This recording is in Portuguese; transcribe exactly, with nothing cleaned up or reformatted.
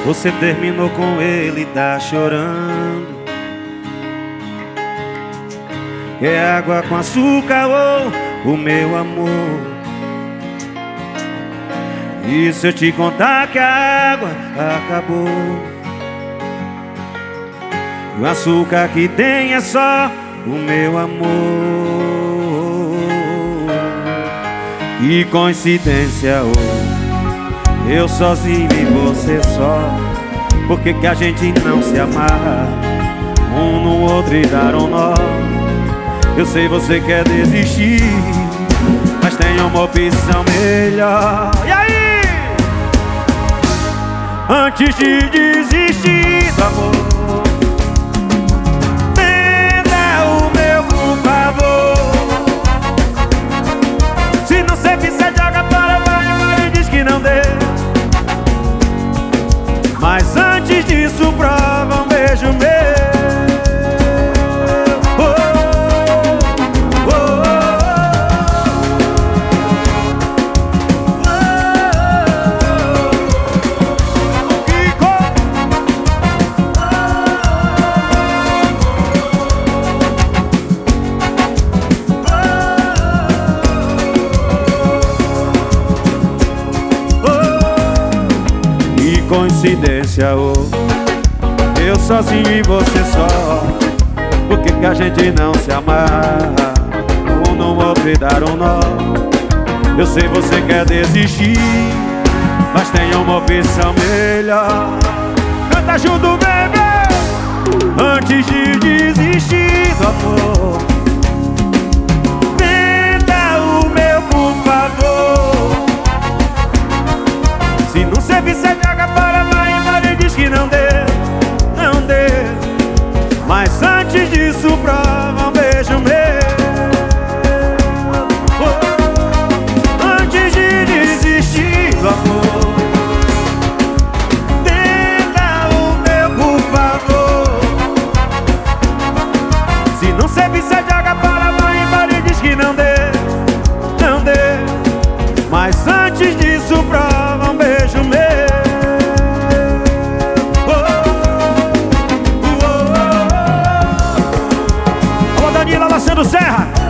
Você terminou com ele e tá chorando. É água com açúcar ou o meu amor? E se eu te contar que a água acabou, o açúcar que tem é só o meu amor? Que coincidência, oh, eu sozinho e você só. Por que que a gente não se amarra um no outro e dar um nó? Eu sei você quer desistir, mas tem uma opção melhor. E aí? Antes de desistir do amor, tenta o meu por favor. Se não sei que você joga para vai embora e diz que não deu. Mas antes disso prova um beijo meu. Coincidência, oh, eu sozinho e você só. Por que que a gente não se amarra um no outro e dar um nó? Eu sei você quer desistir, mas tem uma opção melhor. Canta junto, baby. Antes de desistir do amor, tenta o meu por favor. Se não servir, você joga para vai embora e diz que não deu, não deu. Mas antes disso prova um beijo meu. Oh, antes de desistir do amor, tenta o meu por favor. Se não servir, você joga para vai embora e diz que não deu, não deu. Mas antes disso prova um beijo meu. Alô, Danilo Alessandro Serra.